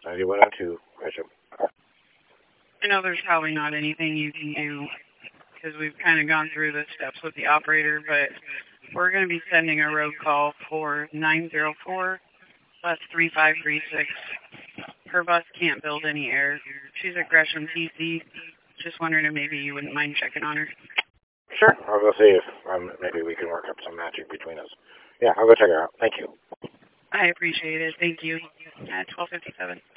9102, Gresham. I know there's probably not anything you can do because we've kind of gone through the steps with the operator, but we're going to be sending a road call for 904 bus 3536. Her bus can't build any air. She's at Gresham, TC. Just wondering if maybe you wouldn't mind checking on her. Sure. I'll go see if maybe we can work up some magic between us. Yeah, I'll go check her out. Thank you. I appreciate it. Thank you. At 12:57.